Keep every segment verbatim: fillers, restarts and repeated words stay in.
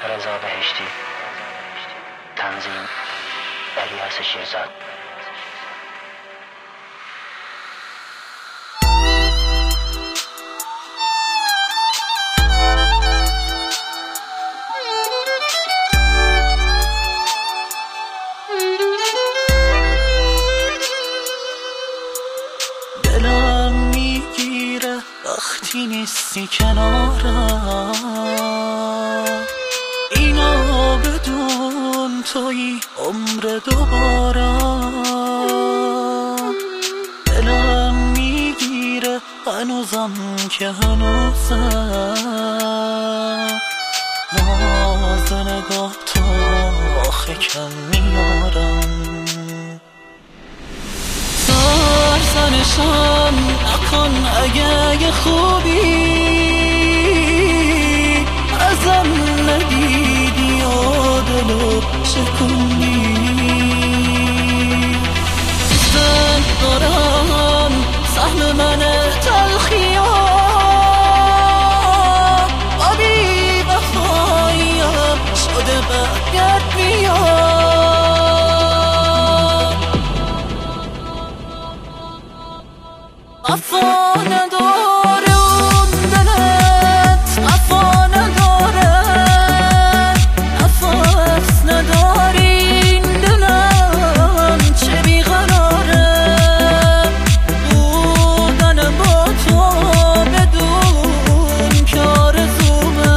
رضا بهشتی. تنظیم الیاس شیرزاد. دلم میگیره وقتی نیستی کنارم، اینا بدون توی عمر دوباره. دلم میگیره هنوزم که هنوزم، ناز نگاه تو آخه کم میارم. سرزنشم نکن اگه یه خوبی ازم ندیدی و دلو شکوندی. دوست دارم سهم من تلخیام، با بی وفاییم شده برگرد میام. وفا نداره اون دلت، وفا نداره، نفس نداری این دلم چه بیقراره. بودن با تو بدون که آرزومه،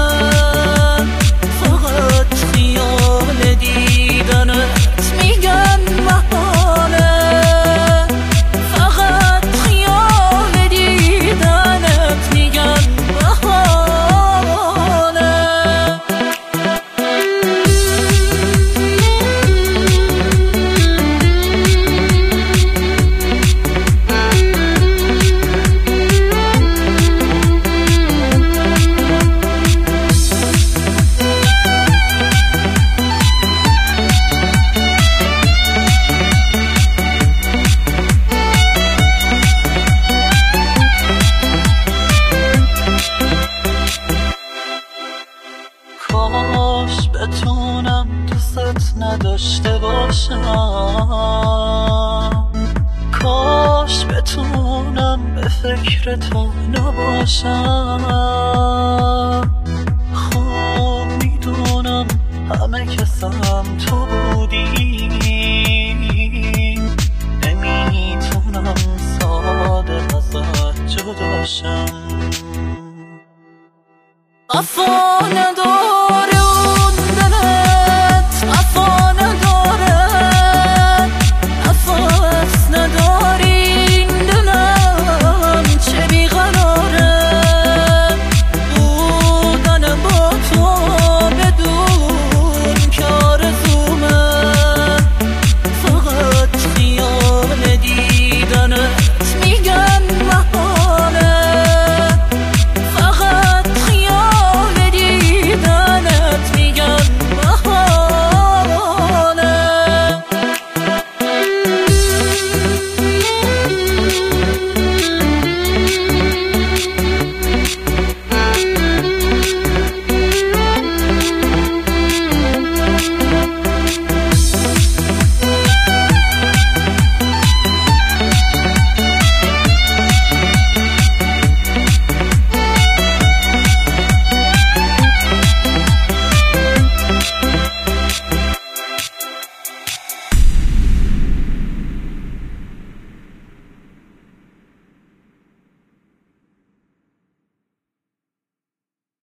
فقط خیال دیدنت میگن محاله. کاش بتونم دوست نداشته باشم، کاش بتونم به فکر تو نباشم. خوب میدونم همه کسم تو بودی، نمیتونم ساده ازت جداشم. وفا